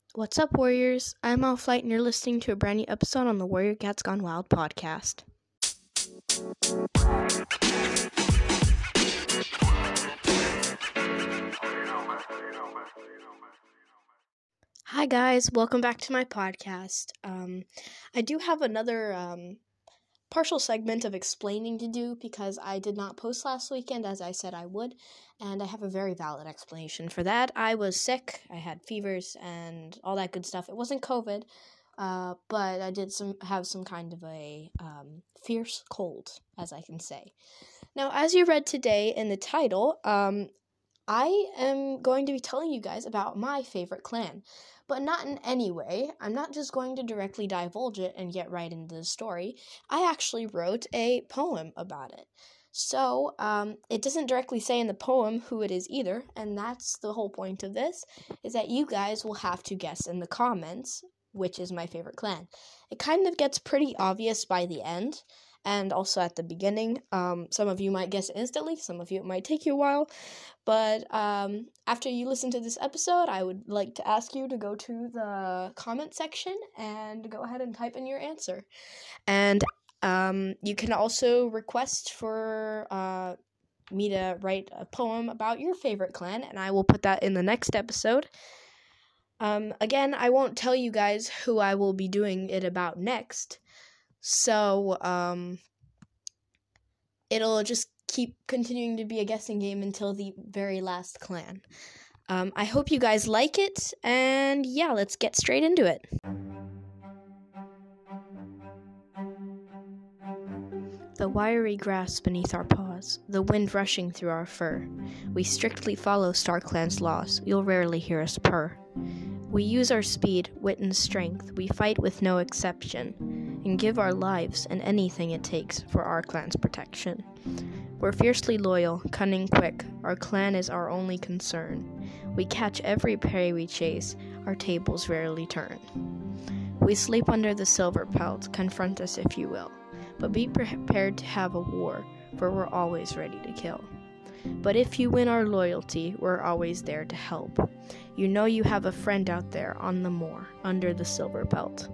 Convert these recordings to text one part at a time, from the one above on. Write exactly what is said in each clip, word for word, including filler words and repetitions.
What's up, Warriors? I'm Off Flight, and you're listening to a brand new episode on the Warrior Cats Gone Wild podcast. Hi, guys. Welcome back to my podcast. Um, I do have another um, partial segment of explaining to do because I did not post last weekend as I said I would, and I have a very valid explanation for that. I was sick, I had fevers and all that good stuff. It wasn't COVID, uh, but I did some have some kind of a um, fierce cold, as I can say. Now, as you read today in the title, um, I am going to be telling you guys about my favorite clan, but not in any way. I'm not just going to directly divulge it and get right into the story. I actually wrote a poem about it. So, um, it doesn't directly say in the poem who it is either, and that's the whole point of this, is that you guys will have to guess in the comments which is my favorite clan. It kind of gets pretty obvious by the end, and also at the beginning. Um, some of you might guess instantly, some of you it might take you a while, but um, after you listen to this episode, I would like to ask you to go to the comment section and go ahead and type in your answer. And um, you can also request for uh, me to write a poem about your favorite clan, and I will put that in the next episode. Um, again, I won't tell you guys who I will be doing it about next, so um, it'll just keep continuing to be a guessing game until the very last clan. Um, I hope you guys like it, and yeah, let's get straight into it. The wiry grass beneath our paws, the wind rushing through our fur. We strictly follow StarClan's laws, you'll rarely hear us purr. We use our speed, wit, and strength, we fight with no exception, and give our lives and anything it takes for our clan's protection. We're fiercely loyal, cunning quick, our clan is our only concern. We catch every prey we chase, our tables rarely turn. We sleep under the silver pelt, confront us if you will, but be prepared to have a war, for we're always ready to kill. But if you win our loyalty, we're always there to help. You know you have a friend out there on the moor, under the silver belt.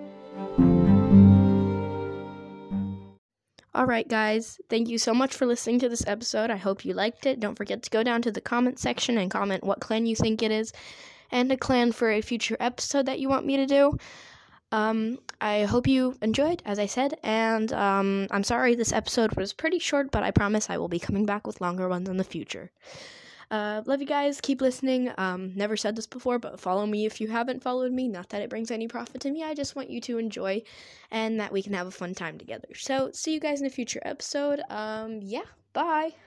Alright guys, thank you so much for listening to this episode. I hope you liked it. Don't forget to go down to the comment section and comment what clan you think it is, and a clan for a future episode that you want me to do. Um, I hope you enjoyed, as I said, and um, I'm sorry this episode was pretty short, but I promise I will be coming back with longer ones in the future. Uh, love you guys, keep listening. Um, never said this before, but follow me if you haven't followed me. Not that it brings any profit to me, I just want you to enjoy, and that we can have a fun time together. So, see you guys in a future episode. Um, yeah, bye!